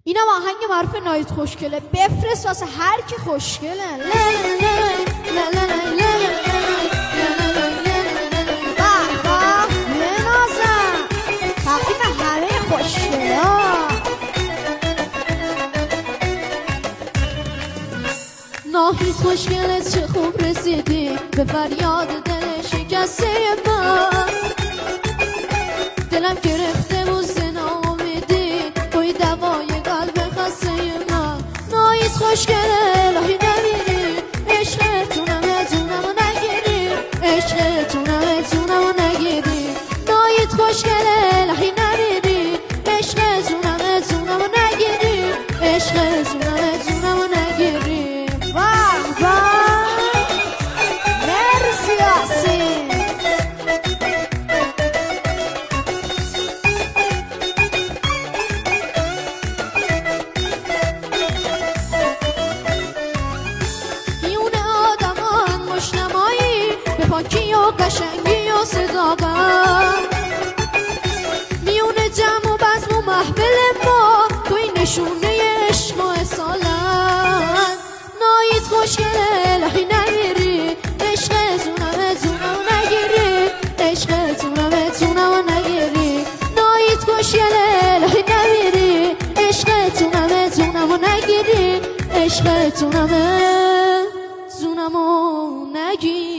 اینم آهنگ معروف نایت خوشگله، بفرست واسه هر کی خوشگله. ناهید خوشگله چه خوب رسیدی به فریاد دل شکسته من، دلم گرفته بود زنا امیدی توی دوای قلب خسته من. ناهید خوشگله الهی نمیری، عشقتونم اتونم نگیری، عشقتونم اتونم نگیری. ناهید خوشگله الهی نمیری، عشقتونم اتونم نگیری، عشقتونم اتونم نگیری. پاکی و قشنگی و صداقت میون جمع و بزم و محفل ما توی نشونه عشق و اصالت. ناهید خوشگله الهی نمیری، عشقتونم اتونم نگیری، عشقتونم اتونم نگیری. ناهید خوشگله الهی نمیری، عشقتونم اتونم نگیری، عشقتونم اتونم نگیری.